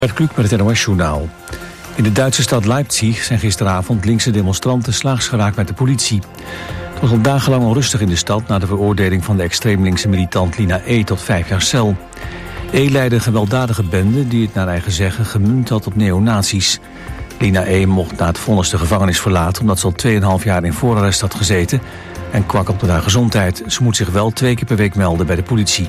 Bert Kluk met het NOS-journaal. In de Duitse stad Leipzig zijn gisteravond linkse demonstranten slaags geraakt met de politie. Het was al dagenlang onrustig in de stad na de veroordeling van de extreemlinkse militant Lina E. tot 5 jaar cel. E. leidde een gewelddadige bende die het naar eigen zeggen gemunt had op neonazies. Lina E. mocht na het vonnis de gevangenis verlaten omdat ze al 2,5 jaar in voorarrest had gezeten en kwakkelde haar gezondheid. Ze moet zich wel 2 keer per week melden bij de politie.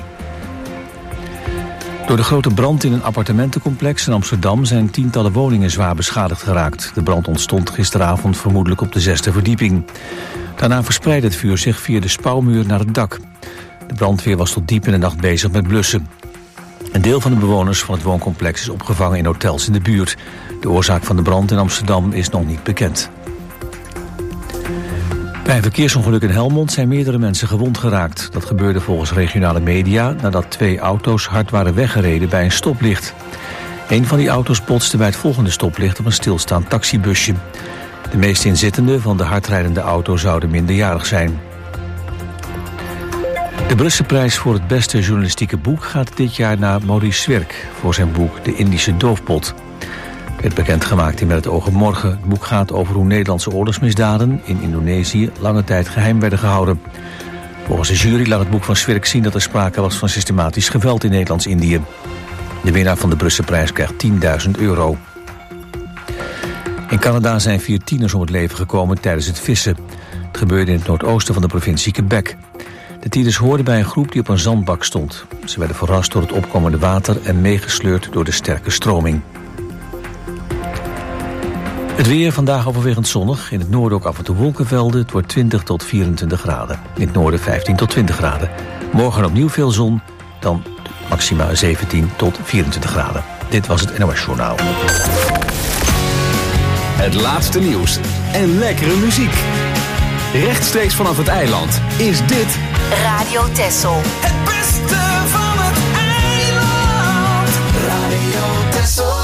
Door de grote brand in een appartementencomplex in Amsterdam zijn tientallen woningen zwaar beschadigd geraakt. De brand ontstond gisteravond vermoedelijk op de 6e verdieping. Daarna verspreidde het vuur zich via de spouwmuur naar het dak. De brandweer was tot diep in de nacht bezig met blussen. Een deel van de bewoners van het wooncomplex is opgevangen in hotels in de buurt. De oorzaak van de brand in Amsterdam is nog niet bekend. Bij een verkeersongeluk in Helmond zijn meerdere mensen gewond geraakt. Dat gebeurde volgens regionale media nadat 2 auto's hard waren weggereden bij een stoplicht. Een van die auto's botste bij het volgende stoplicht op een stilstaand taxibusje. De meeste inzittenden van de hardrijdende auto zouden minderjarig zijn. De Brusselprijs voor het beste journalistieke boek gaat dit jaar naar Maurice Zwirk voor zijn boek De Indische Doofpot. Het werd bekendgemaakt in Met het oog op morgen. Het boek gaat over hoe Nederlandse oorlogsmisdaden in Indonesië lange tijd geheim werden gehouden. Volgens de jury laat het boek van Zwirk zien dat er sprake was van systematisch geweld in Nederlands-Indië. De winnaar van de Brusselprijs krijgt €10.000. In Canada zijn 4 tieners om het leven gekomen tijdens het vissen. Het gebeurde in het noordoosten van de provincie Quebec. De tieners hoorden bij een groep die op een zandbak stond. Ze werden verrast door het opkomende water en meegesleurd door de sterke stroming. Het weer vandaag overwegend zonnig. In het noorden ook af en toe wolkenvelden. Het wordt 20 tot 24 graden. In het noorden 15 tot 20 graden. Morgen opnieuw veel zon. Dan maximaal 17 tot 24 graden. Dit was het NOS Journaal. Het laatste nieuws en lekkere muziek. Rechtstreeks vanaf het eiland is dit Radio Texel. Het beste van het eiland. Radio Texel.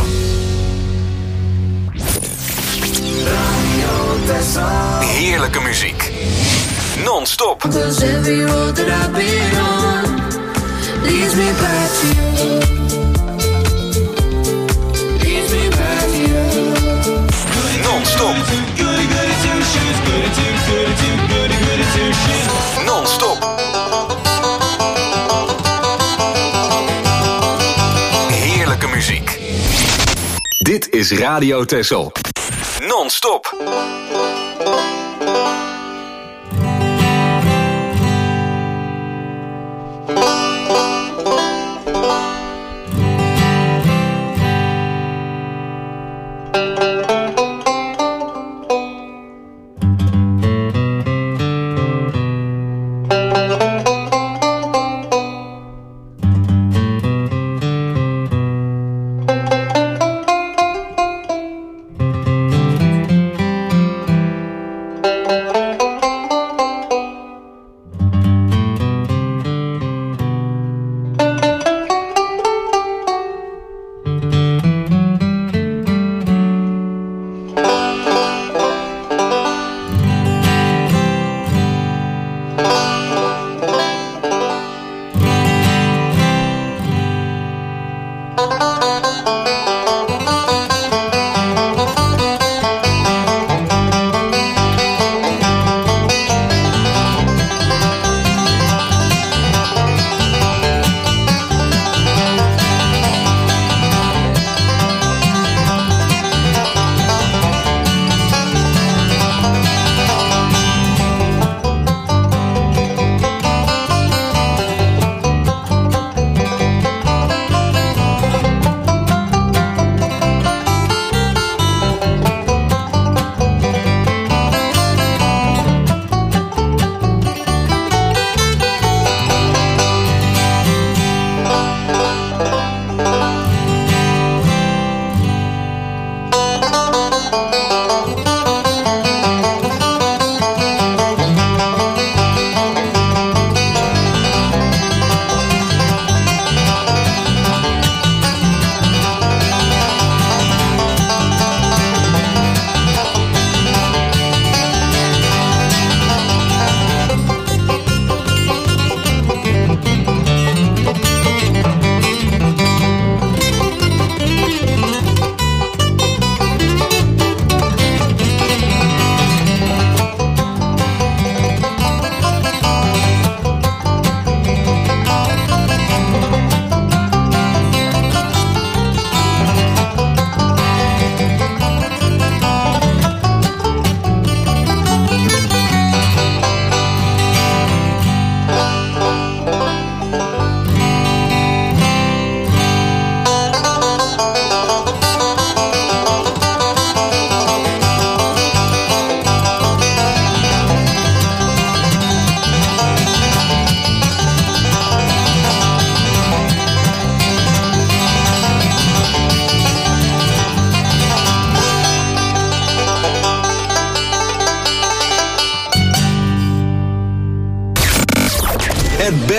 Radio Texel. heerlijke muziek. Non-stop. Cause every road that I've been on leads me back to you. Leads me back to you. Non-stop. Non-stop. Heerlijke muziek. Dit is Radio Texel. Non-stop.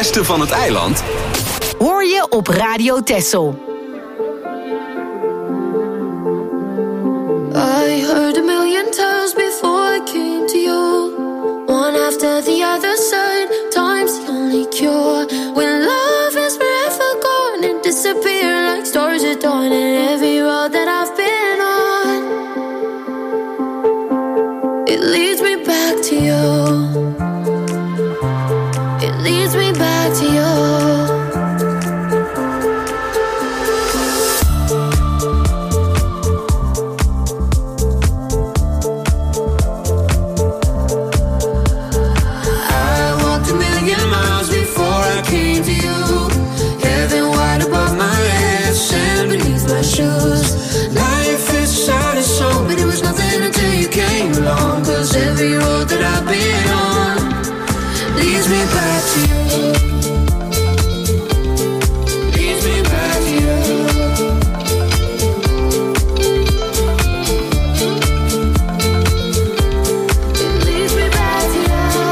beste van het eiland hoor je op Radio Texel. I heard a million times before I came to you. One after the other said, time's the only cure. When love is forever gone and disappear like stars at dawn. And every road that I've been on, it leads me back to you. It leads me back to you. Cause every road that I've been on leads me back to you. Leads me back to you. It leads me back to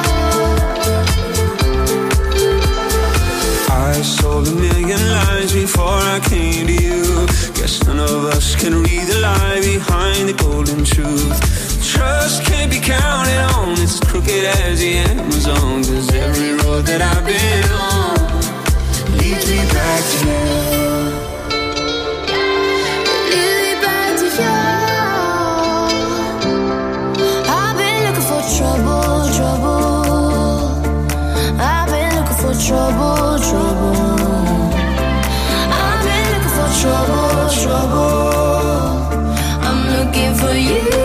you. I sold a million lies before I came to you. Guess none of us can read the lie behind the golden truth. Trust can't be counted on, it's as crooked as the Amazon. Cause every road that I've been on leads me back to you. Leads me back to you. I've been looking for trouble, trouble. I've been looking for trouble, trouble. I've been looking for trouble, trouble. I'm looking for you.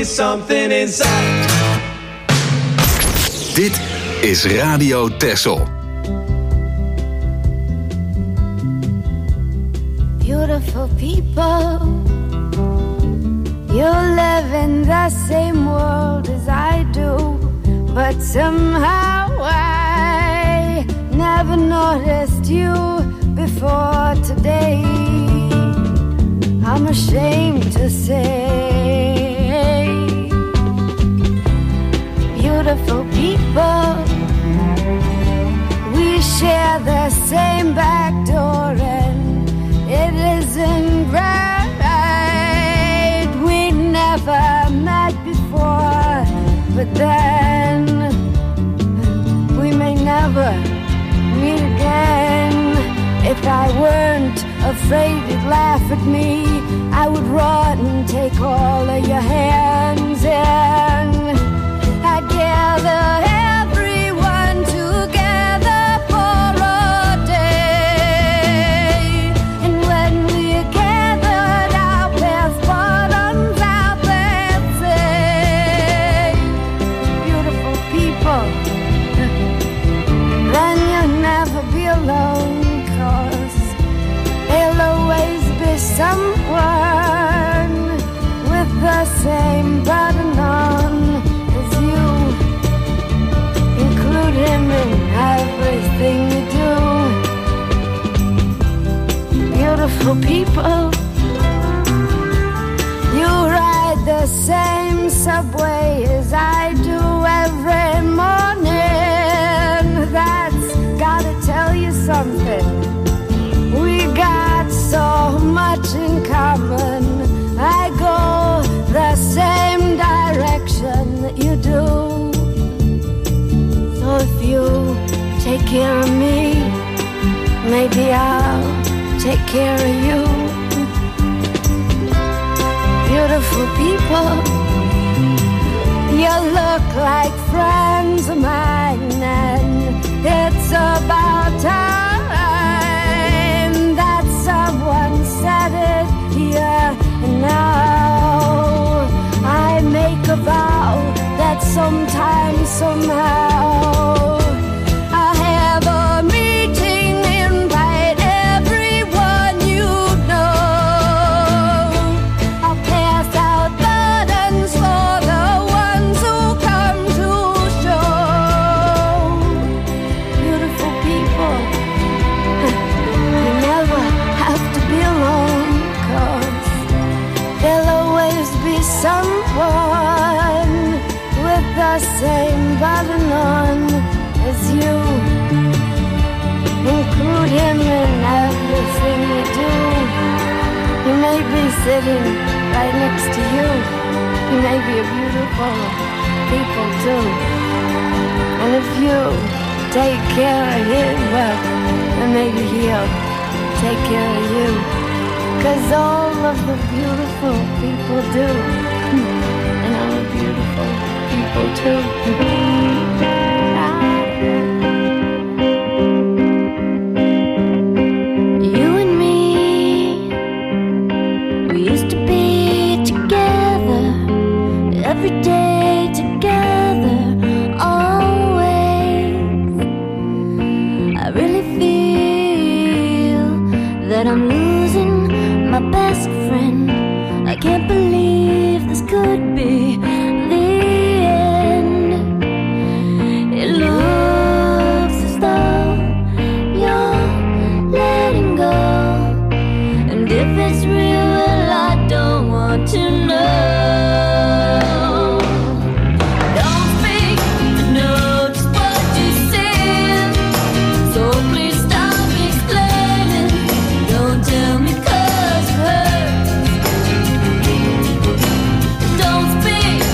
something inside. Dit is Radio Texel. Beautiful people, you live in the same world as I do, but somehow I never noticed you before today. I'm ashamed to say, beautiful people, we share the same back door and it isn't right. We never met before, but then we may never meet again. If I weren't afraid you'd laugh at me, I would run and take all of your hands and I'd gather everyone together for a day. And when we're gathered, I'll pass buttons out that say, beautiful people, then you'll never be alone. There'll always be someone with the same button on as you. Include him in everything you do. Beautiful people, you ride the same subway as I do every morning. That's gotta tell you something. We got so much in common. I go the same direction that you do. So if you take care of me, maybe I'll take care of you. Beautiful people, you look like friends of mine, and it's about time someone said it here and now. I make a vow that sometime, somehow, I'll have a meeting, invite everyone you know. I'll pass out buttons for the ones who come to show. Beautiful people, you never have to be alone, 'cause there'll always be someone with the same button on as you. Include him in everything you do. He may be sitting right next to you. He may be a beautiful people too. And if you take care of him, well, then maybe he'll take care of you, 'cause all of the beautiful people do, and I'm a beautiful people too. You and me, we used to be together, every day together, always. I really feel that I'm losing my best friend. I can't believe this could be the end. It looks as though you're letting go, and if it's real, well, I don't want to know. Don't speak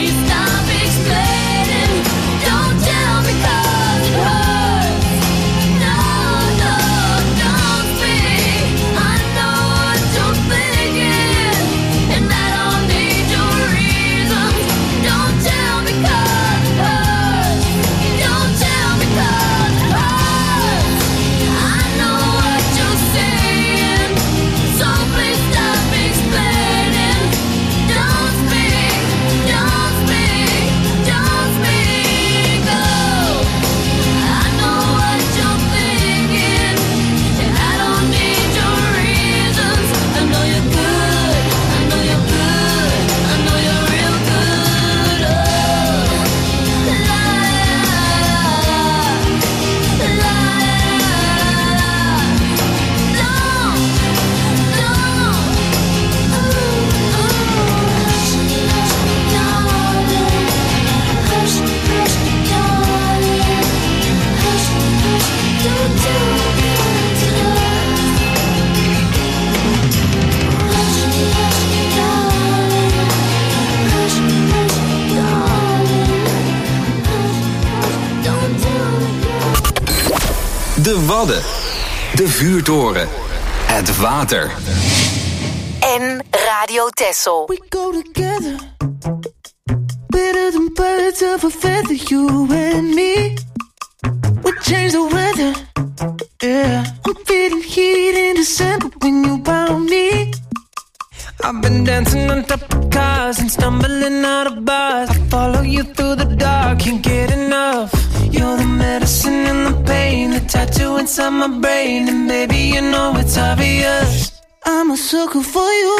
De Wadden, de vuurtoren, het water. En Radio Texel. We go together, better than birds of a feather, you and me. We change the weather, yeah. I'm feeling heat in December when you found me. I've been dancing on top of cars and stumbling out of bars. I follow you through the dark, can't get enough. You're the medicine and the pain, the tattoo inside my brain. And baby, you know it's obvious, I'm a sucker for you.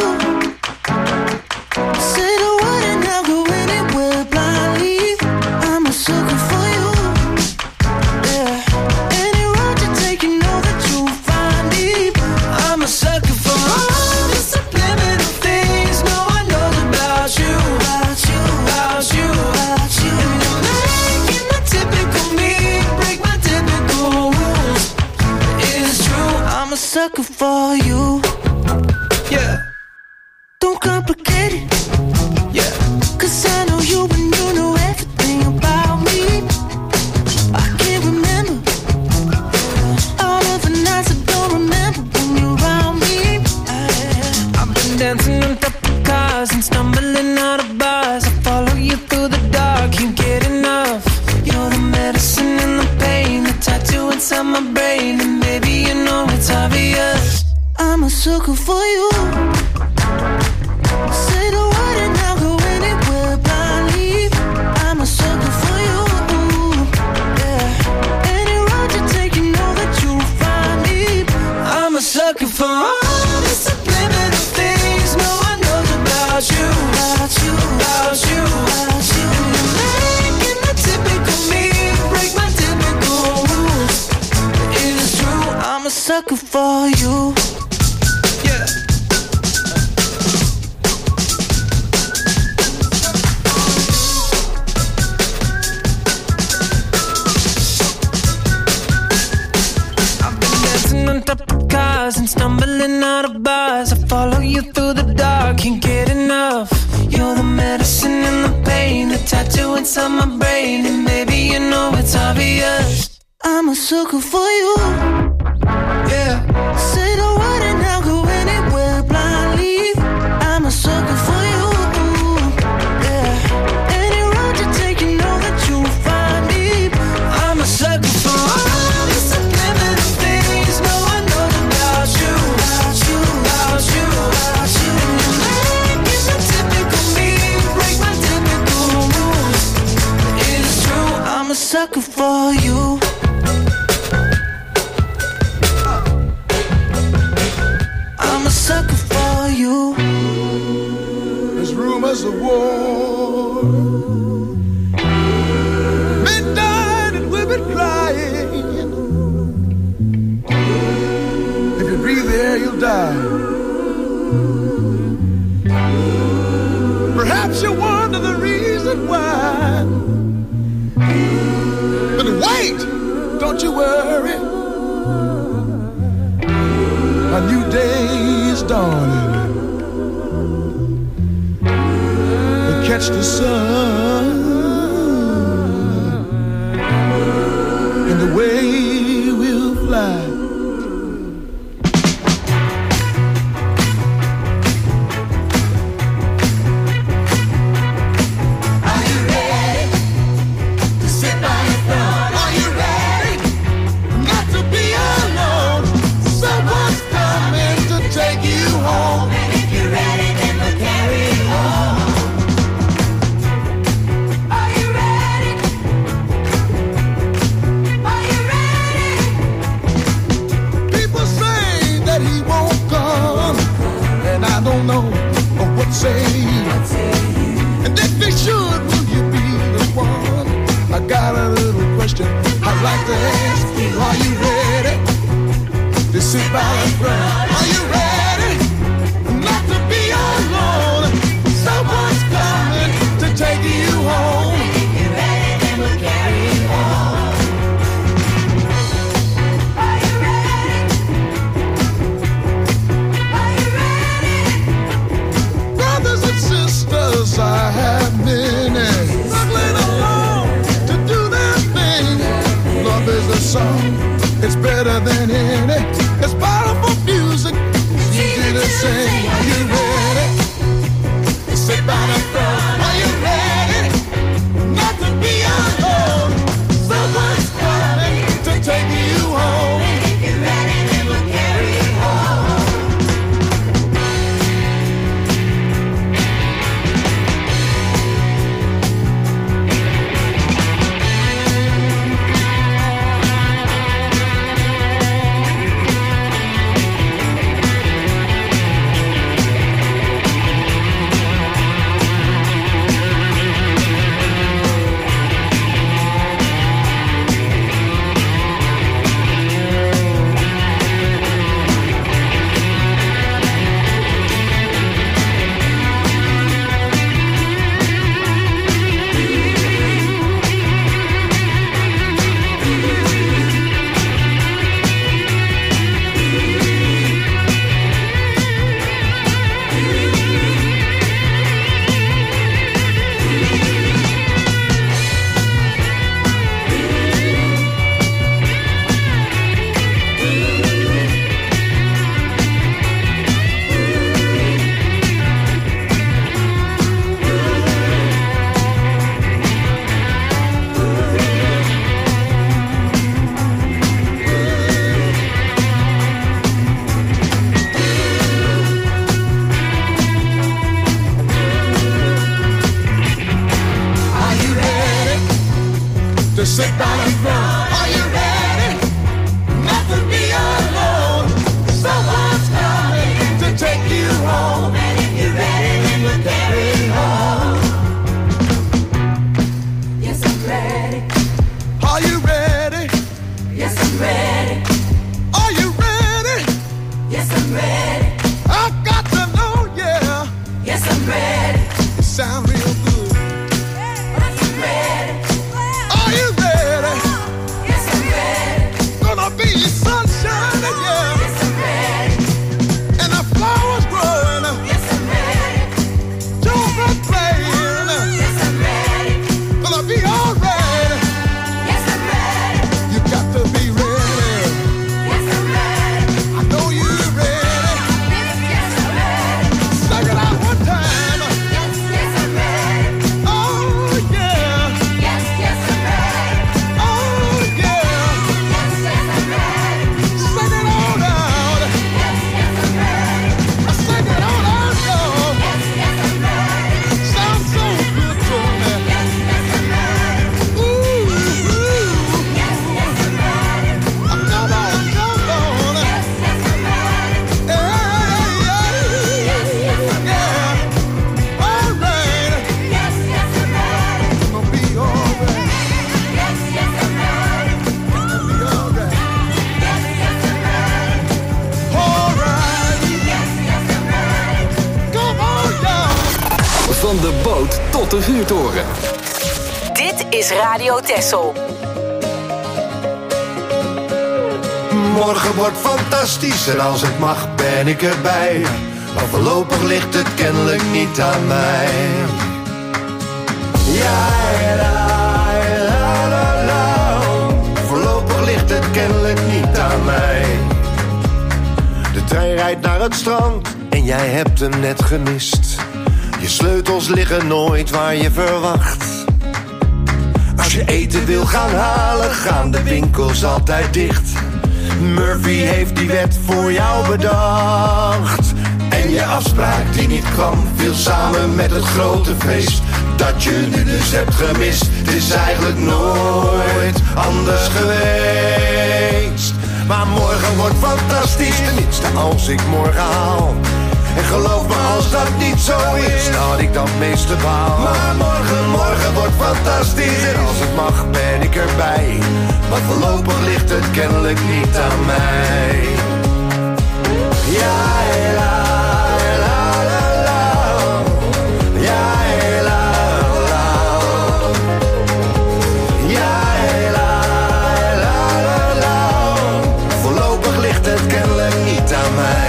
Say the word and I'll go anywhere blindly. I'm a sucker for you, yeah. Any road you take, you know that you'll find me. I'm a sucker for all the subliminal things no one knows about you, about you, about you, about you. And you're making the typical me break my typical rules. It's true, I'm a sucker for you, yeah. Don't complicate it, yeah. 'Cause I know you and you know everything about me. I can't remember all of the nights I don't remember when you're around me. I've been dancing on top of cars and stumbling out of bars. I follow you through the dark, can't get enough. You're the medicine and the pain, the tattoo inside my brain. And baby, you know it's obvious, I'm a sucker for you. Say the word and I'll go anywhere blindly. I'm a sucker for you, yeah. Any road you take, you know that you'll find me. I'm a sucker for all the subliminal things no one knows about you, about you, about you, about you. You're making the typical me break my typical rules. It is true, I'm a sucker for you, yeah. On top of cars and stumbling out of bars. I follow you through the dark, can't get enough. You're the medicine and the pain, the tattoo inside my brain. And baby, you know it's obvious, I'm a sucker for you, yeah. Say the word and I'll go anywhere blindly. I'm a sucker for you, yeah. Any road you take, you know that you'll find me. I'm a sucker for all the subliminal things no one knows about you, about you, about you, about you. You're making the typical me break my typical rules. It is true, I'm a sucker for you. I'm a sucker for you. There's rumors of war, midnight and women crying. If you breathe the air, you'll die. Perhaps you wonder the reason why. But wait, don't you worry. A new day is dawning. catch the sun and the way we'll fly. And if they should, will you be the one? I got a little question I'd like to ask you. Are you ready to sit by the front? Are you ready not to be alone? Someone's coming to take you home. And if you're ready, then we'll carry you home. Are you ready? Are you ready? Brothers and sisters, I have many struggling along to do their thing. Love is a song, it's better than any. It's powerful music, it's easy to sing. Are you ready to sit by the front? Are you ready not to be alone? Someone's coming to take you home. And if you're ready, then we'll carry you home. Sit down and run. Are you ready not to be alone? Someone's coming to take you home. And if you're ready, then we'll carry you home. Yes, I'm ready. Are you ready? Yes, I'm ready. Are you ready? Yes, I'm ready. I've got to know, yeah. Yes, I'm ready. It sounds real good. Yes, I'm ready. Are you ready? Yes, I'm ready. Gonna be sunshine, yeah. Yes, I'm ready. And the flowers growing. Yes, I'm ready. Children playing. Yes, I'm ready. Gonna be alright. Yes, I'm ready. You got to be ready. Yes, I'm ready. I know you're ready. Yes, I'm ready. Sing it out one time. Yes, yes, I'm ready. Oh, yeah. Yes, yes, I'm ready. Oh, yeah. Yes, yes, I'm ready. Sing it all out. Yes, yes, I'm ready. Sing it all out, y'all. Yes, yes, I'm ready. Sounds so good to me. Yes, yes, I'm ready. Ooh, ooh. Yes, yes, I'm ready. Come on, come on. Yes, yes, I'm ready. Hey, yes, yes, I'm ready. All right. Yes, yes, I'm ready. Gonna be all right. Yes, yes, I'm ready. Gonna be all right. Yes, yes, I'm ready. All right. Yes, yes, I'm ready. Come on, y'all. Van de boot tot de vuurtoren. Dit is Radio Texel. Morgen wordt fantastisch en als het mag ben ik erbij. Maar voorlopig ligt het kennelijk niet aan mij. Ja, la, la, la. Voorlopig ligt het kennelijk niet aan mij. De trein rijdt naar het strand en jij hebt hem net gemist. Je sleutels liggen nooit waar je verwacht. Als je eten wil gaan halen, gaan de winkels altijd dicht. Murphy heeft die wet voor jou bedacht. En je afspraak die niet kwam, viel samen met het grote feest dat je nu dus hebt gemist. Het is eigenlijk nooit anders geweest. Maar morgen wordt fantastisch, tenminste als ik morgen haal. En geloof me, als dat niet zo is, dan had ik dat meeste baal. Maar morgen wordt fantastisch. En als het mag, ben ik erbij. Maar voorlopig ligt het kennelijk niet aan mij. Ja, la, la, la, la. Ja, la, la. Ja, la, la, la, la. Voorlopig ligt het kennelijk niet aan mij.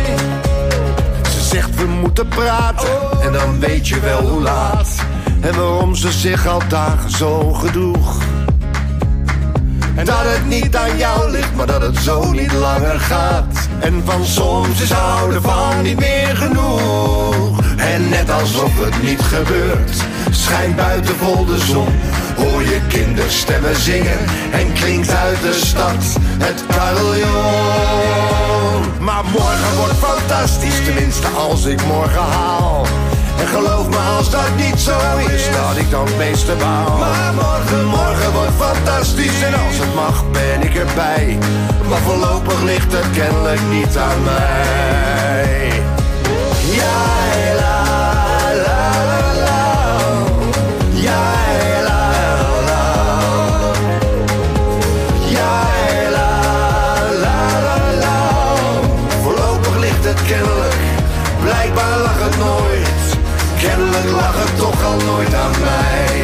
Zegt we moeten praten en dan weet je wel hoe laat. En waarom ze zich al dagen zo gedroeg. En dat het niet aan jou ligt, maar dat het zo niet langer gaat. En van soms is houden van niet meer genoeg. En net alsof het niet gebeurt, schijnt buiten vol de zon. Hoor je kinderstemmen zingen en klinkt uit de stad het carillon. Maar morgen wordt fantastisch, tenminste als ik morgen haal. En geloof me, als dat niet zo is, dat ik dan het meeste baal. Maar morgen wordt fantastisch en als het mag ben ik erbij. Maar voorlopig ligt het kennelijk niet aan mij. Ja, la, la, la, la. Ja, la, la. Ja, la, la, la, la. Voorlopig ligt het kennelijk, blijkbaar lag het nooit. Kennelijk lag het toch al nooit aan mij.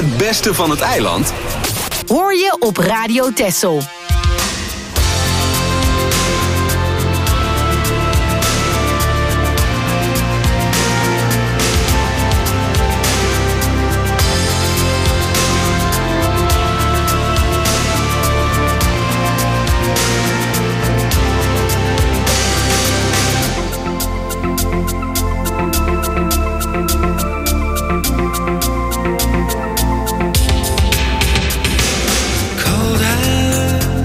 Het beste van het eiland hoor je op Radio Texel. Cold eyes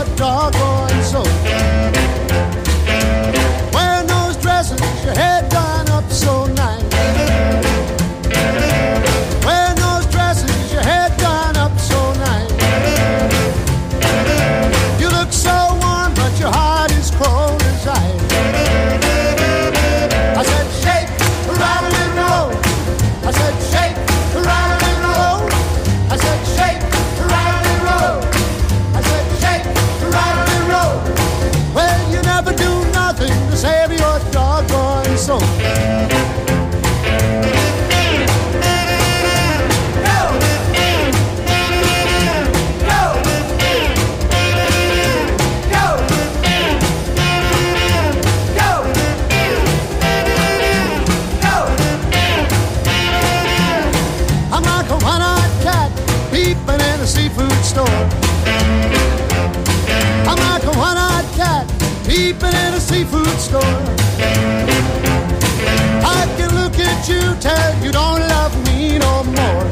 your doggone soul. Wearing those dresses, your head done up so nice. Wearing those dresses, your head done up so nice. You look so warm, but your heart is cold as ice. I said, shake, rattle and roll. I said, shake, rattle and roll. I said, shake, rattle and roll. I said, shake, rattle and roll. Well, you never do nothing to save your doggone soul. A seafood store. I'm like a one-eyed cat peeping in a seafood store. I can look at you, tell you don't love me no more.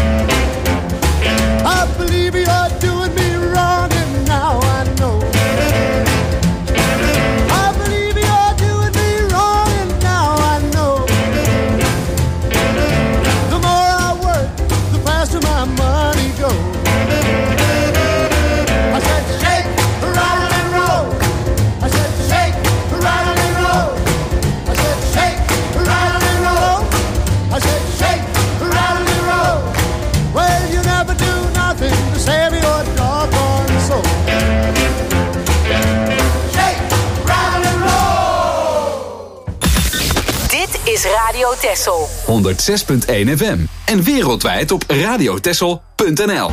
I believe you're doing me wrong, and now I know. I believe you're doing me wrong, and now I know. The more I work, the faster my money goes. I said shake, rattle and roll. I said shake, rattle and roll. I said shake, rattle and roll. I said shake, rattle and roll. Well, you never do nothing to save your doggone soul. Shake, rattle and roll. Dit is Radio Texel. 106.1 FM. En wereldwijd op radiotexel.nl.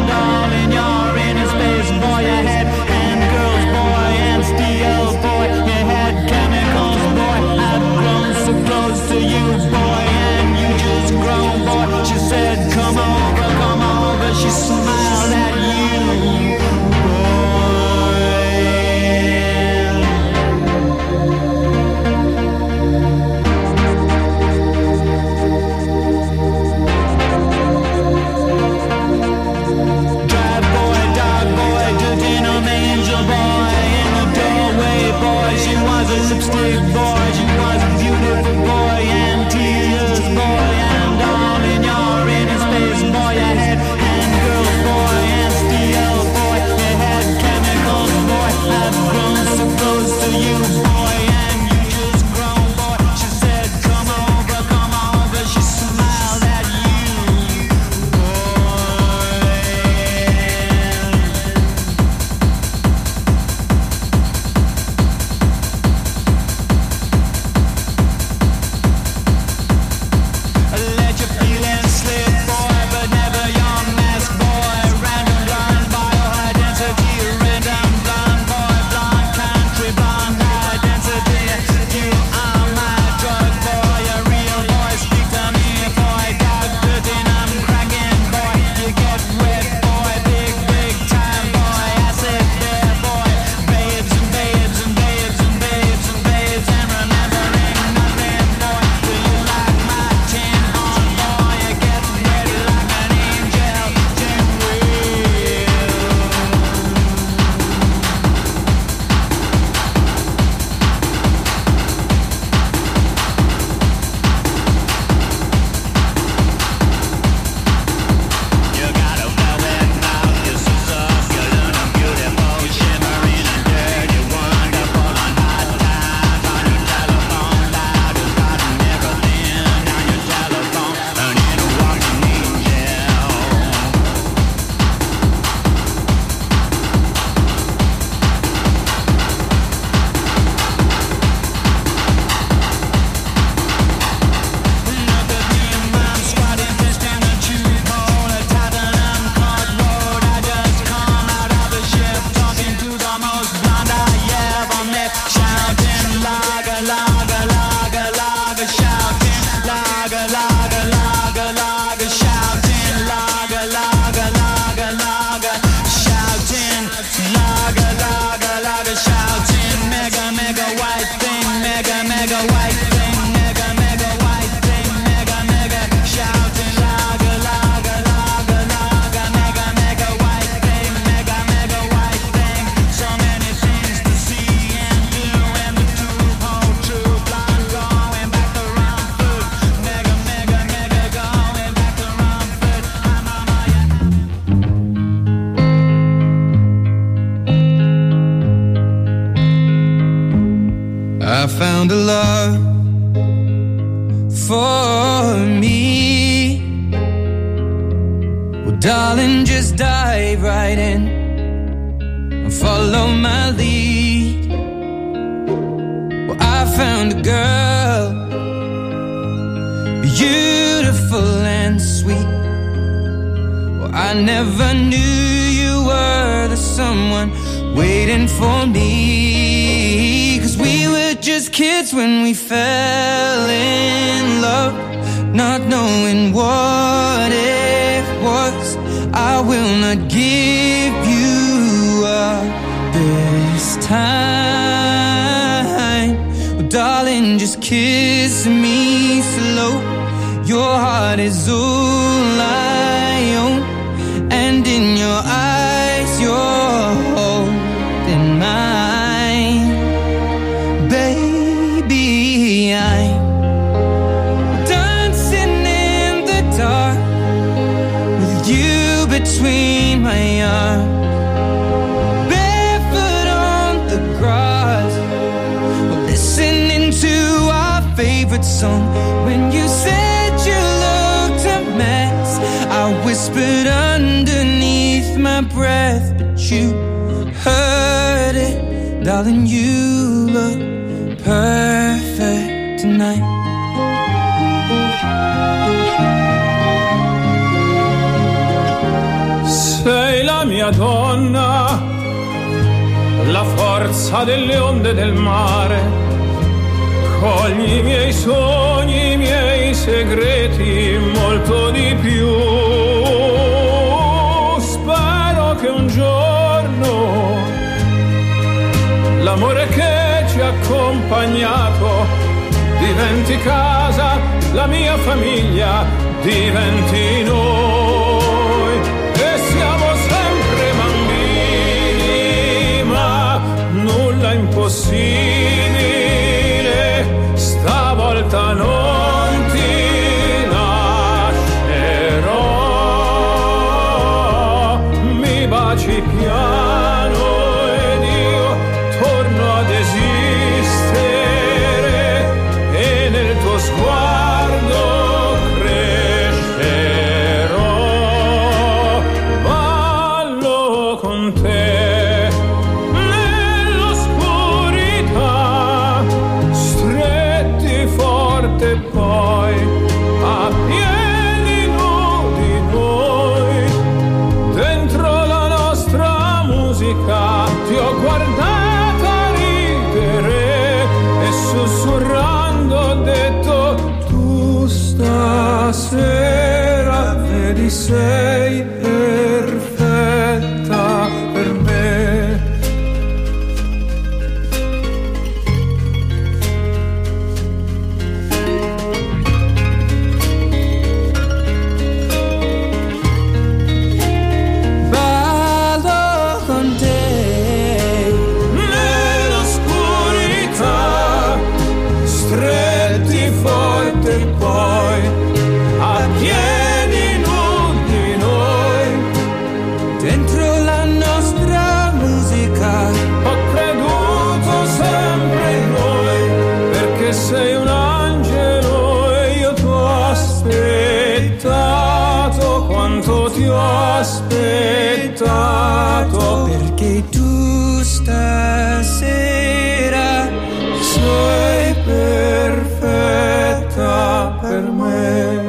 Boy, and girls, boy, and steals, boy, yeah. for me. Well, darling, just dive right in and follow my lead. Well, I found a girl, beautiful and sweet. Well, I never knew you were the someone waiting for me. 'Cause we were just kids when we fell in love, not knowing what it was. I will not give you up this time. Oh, darling, just kiss me slow. Your heart is all I own, and in your eyes you're holding mine. Baby, I'm dancing in the dark with you between my arms, barefoot on the grass, listening to our favorite song. When you said you looked a mess, I whispered underneath my breath, but you heard it. Darling, you look perfect tonight. Sei la mia donna, la forza delle onde del mare. Cogli i miei sogni, i miei segreti, molto di più. Spero che un giorno l'amore che ci ha accompagnato diventi casa, la mia famiglia diventi noi. E siamo sempre bambini, ma nulla impossibile, stavolta non ti lascerò. Mi baci piano ed io torno ad esistere, e nel tuo sguardo crescerò. Ballo con te nell'oscurità, stretti forte poi a piedi nudi noi. Dentro la nostra musica ti ho guardata ridere e sussurrando ho detto: tu stasera vedi sei perfetta per me. Ballo con te Nell'oscurità, stretti forte poi a piedi nudi noi. dentro la nostra musica. Ho creduto sempre in noi, perché sei un angelo e io t'ho aspettato quanto ti ho aspettato. Perché tu stasera Sei perfetta per me.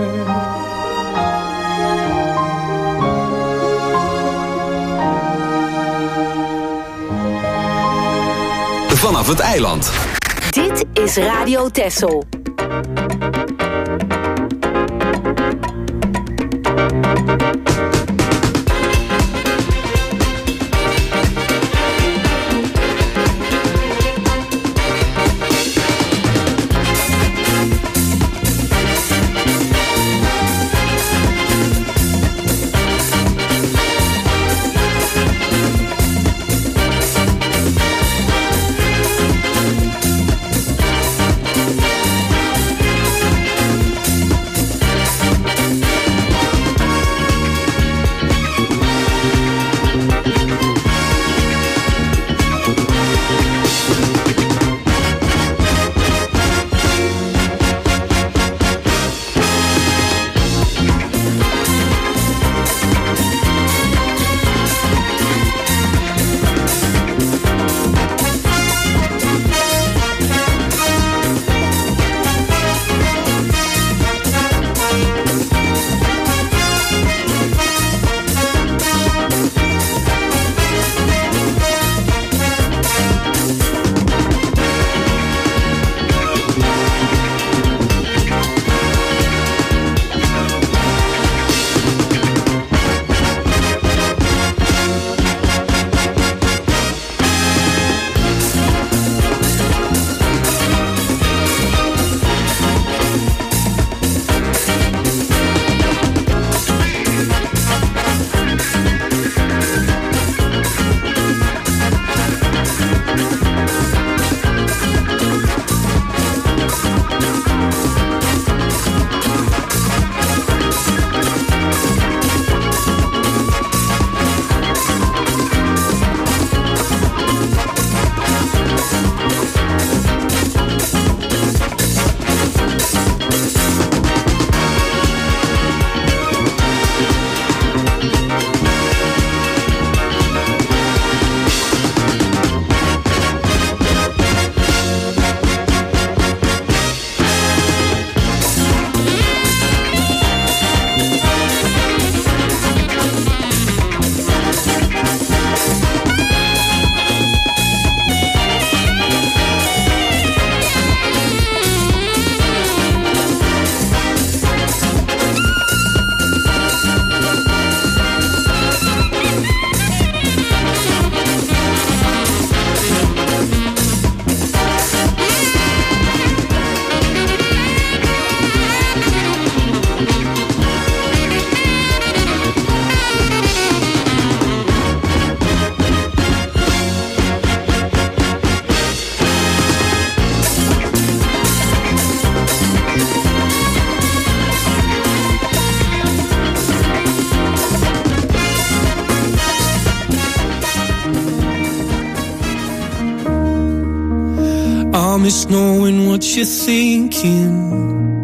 Vanaf het eiland. Dit is Radio Texel. miss knowing what you're thinking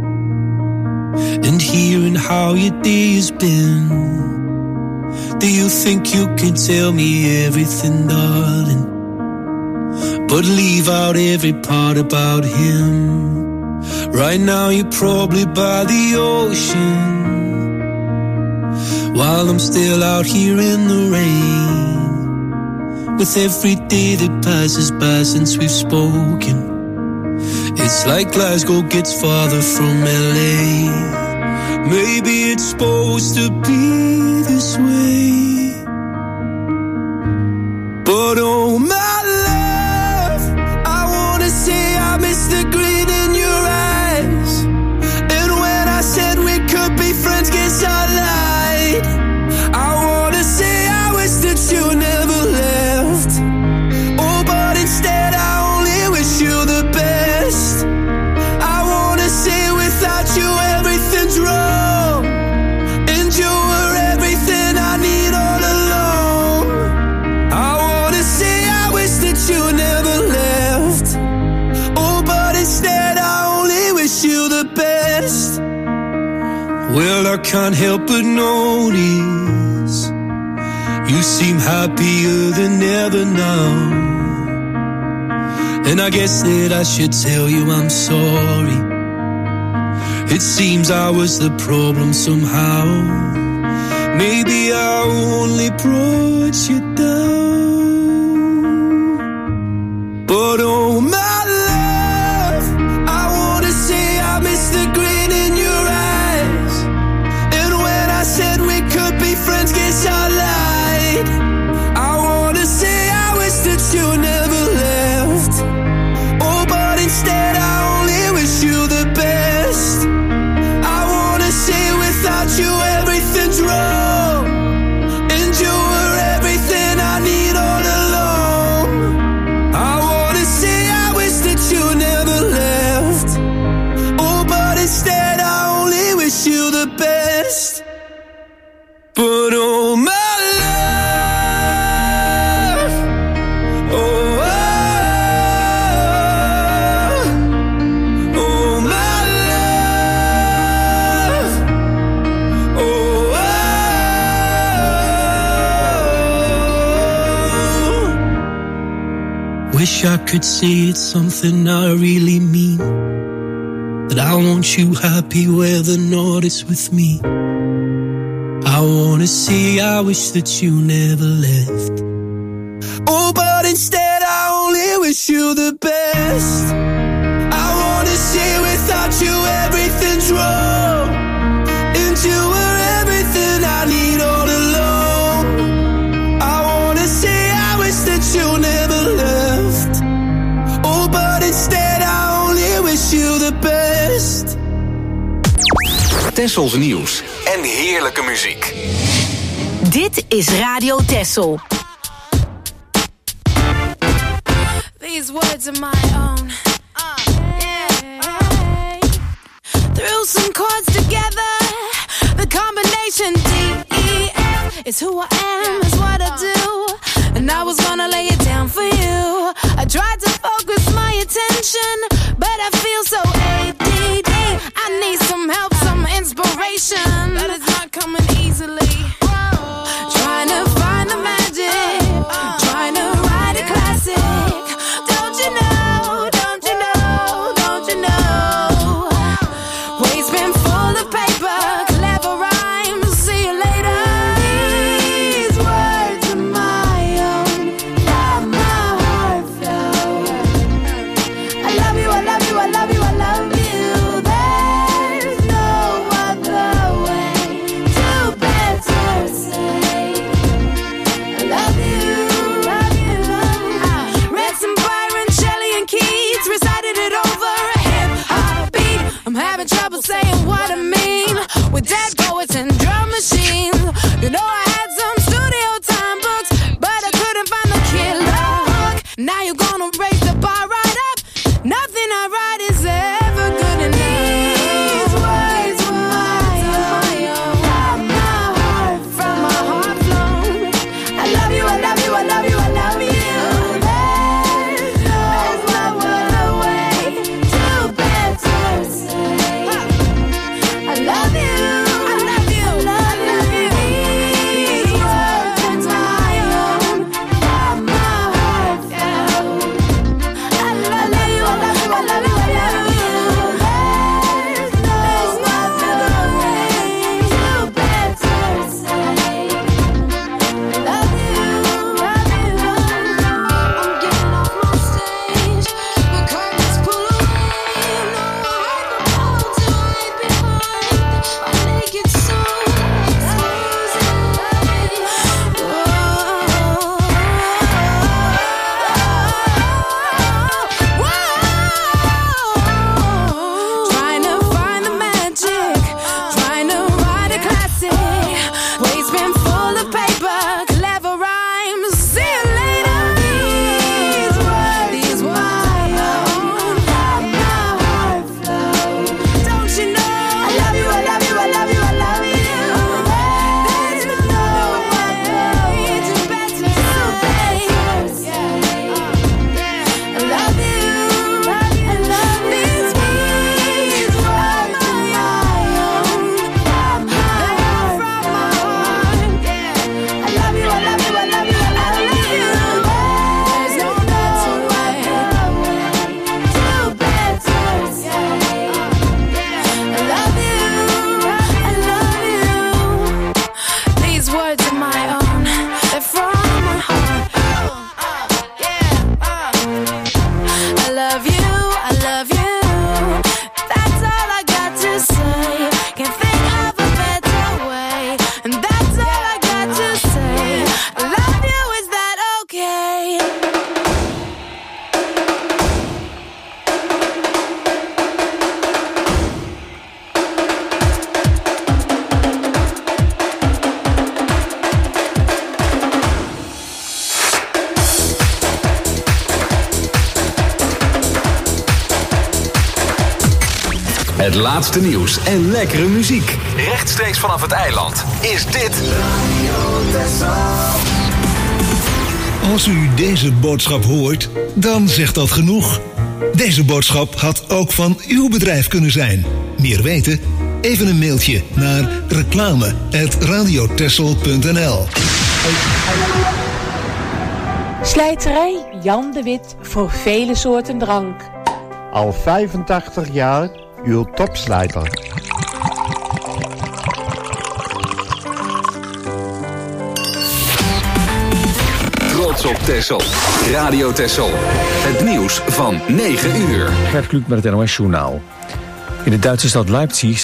and hearing how your day has been. Do you think you can tell me everything, darling, but leave out every part about him? Right now you're probably by the ocean, while I'm still out here in the rain. With every day that passes by since we've spoken, it's like Glasgow gets farther from LA. Maybe it's supposed to be this way, but oh my love, I wanna say I miss the grin in your eyes. And when I said we could be friends, guess I lied. I wanna say I wish that you never left. Oh, but instead I only wish you the best. I wanna say without you everything's wrong, and you were everything I need all along. I wanna say I wish that you never left. Oh, but instead I only wish you the best. Well, I can't help but notice you seem happier than ever now, and I guess that I should tell you I'm sorry. It seems I was the problem somehow. Maybe I only brought you down, but oh my love, I wanna say I miss the grin in your eyes. And when I said we could be friends, guess I lied. I wanna say I wish that you never left. Oh, but instead I only wish you the best. I wanna say without you everything's wrong, and you were everything I need all along. I wanna say I wish that you never left. Oh, but instead I only wish you the best. But oh my love, oh, oh my love, oh, wish I could say it's something I really mean, that I want you happy where the north is with me. I wanna say I wish that you never left. Oh, but instead I only wish you the best. I wanna say without you everything's wrong, and you were everything I need all along. I wanna say I wish that you never left. Oh, but instead I only wish you the best. Tessels nieuws en heerlijke muziek. Dit is Radio Tessel. These words are my own. Threw some chords together. The combination D-E-F is who I am, is what I do. And I was gonna lay it down for you. I tried to focus my attention, but I feel so ADD. I need some help, some inspiration, but it's not coming easily. Trying to find the magic, trying to write a classic. Don't you know, don't you know, don't you know? Waste bin full of paper, clever rhymes, see you later. These words are my own, let my heart flow. I love you, I love you, I love you, I love you. There's no other way to better say I love you, love you. Read some Byron, Shelley and Keats, recited it over a hip-hop beat. I'm having trouble saying what I mean with dead poets and drum machines. You know I had some studio time books, but I couldn't find the killer hook. Now you're gonna raise the bar right up. Nothing I write is ever good enough. These words were my own, from my heart flown. I love you, I love you, I love you, I love you. There's no other way laatste nieuws en lekkere muziek. Rechtstreeks vanaf het eiland is dit Als u deze boodschap hoort, dan zegt dat genoeg. Deze boodschap had ook van uw bedrijf kunnen zijn. Meer weten? Even een mailtje naar reclame@radiotessel.nl. Slijterij Jan de Wit voor vele soorten drank. Al 85 jaar uw topslijter. Trots op Texel. Radio Texel. Het nieuws van 9 uur. Gert Kluk met het NOS Journaal. In de Duitse stad Leipzig